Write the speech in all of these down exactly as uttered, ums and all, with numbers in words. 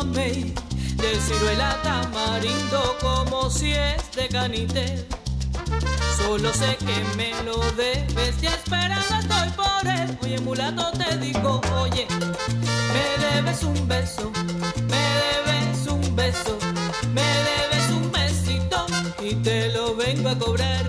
mamey, de ciruela tamarindo como si es de canitel. Solo sé que me lo debes, ya esperando estoy por él. Oye mulato te digo, oye, me debes un beso, me debes un beso, me debes un besito y te lo vengo a cobrar.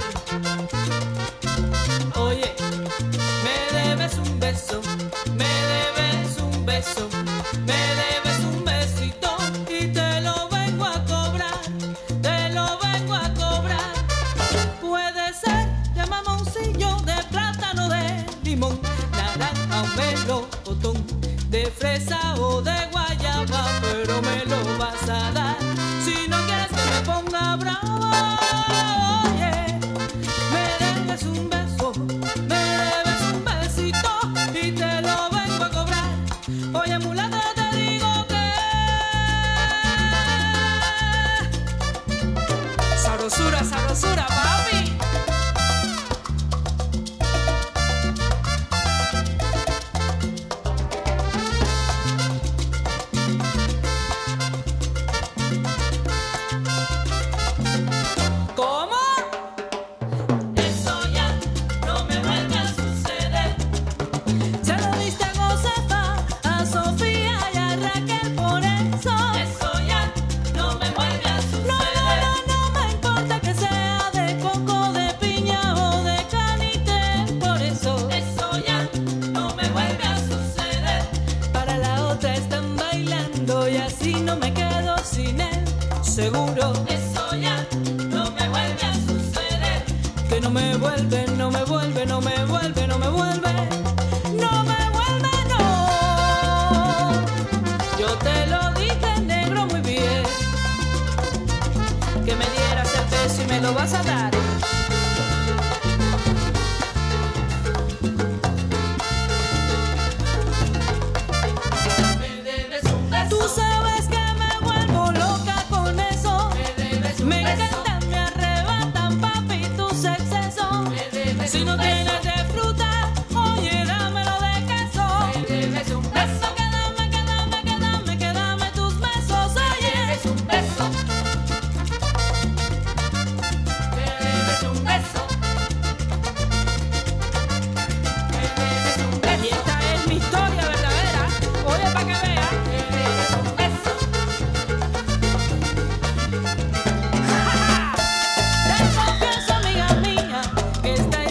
Oye, me debes un beso, me debes un beso, me debes un besito y te lo vengo a cobrar, te lo vengo a cobrar. Puede ser de mamoncillo, de plátano, de limón, naranja o melocotón, de fresa o de guayaba, pero me lo vas a dar si no quieres que me ponga bravo. Oye, me debes un beso, me debes un besito y te lo vengo a cobrar. Oye mulata te digo que sabrosura, sabrosura, papi. Seguro, eso ya no me vuelve a suceder. Que no me vuelve, no me vuelve, no me vuelve, no me vuelve, no me vuelve, no. Yo te lo dije negro muy bien, que me dieras el beso y me lo vas a dar. Si no tienes de fruta, oye, dámelo de queso. Me debes un beso. Que dame, que dame, que dame, que dame tus besos. Oye, me debes un beso. Me debes un beso. Me debes un beso. Y esta es mi historia verdadera. Oye, pa' que veas. Me debes un beso. Te confieso, amiga mía, que esta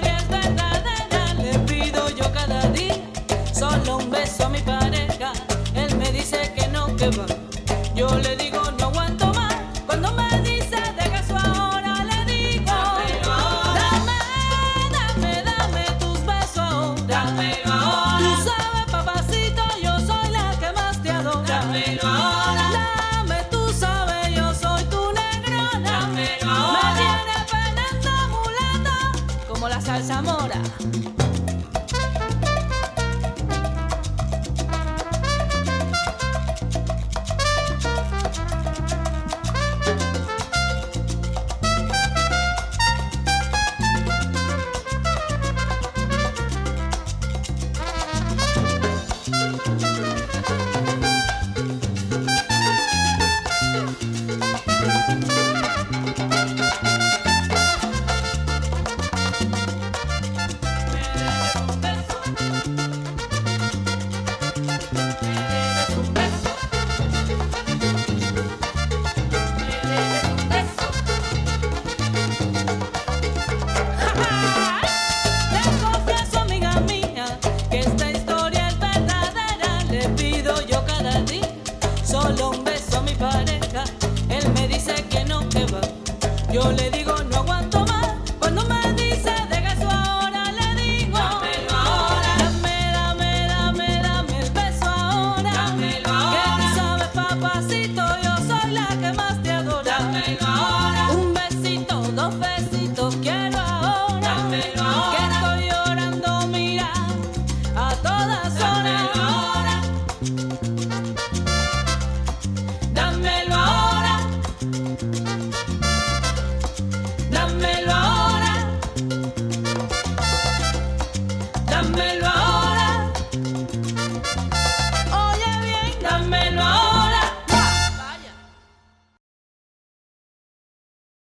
solo un beso a mi pareja, él me dice que no, que va. Yo le digo no aguanto más. Cuando me dice deja eso ahora, le digo dámelo ahora. Dame, dame, dame tus besos ahora. Dámelo ahora. Tú sabes, papacito, yo soy la que más te adora. Dámelo ahora. Dame, tú sabes, yo soy tu negrona. Dámelo ahora. Me tiene penando mulata como la salsa.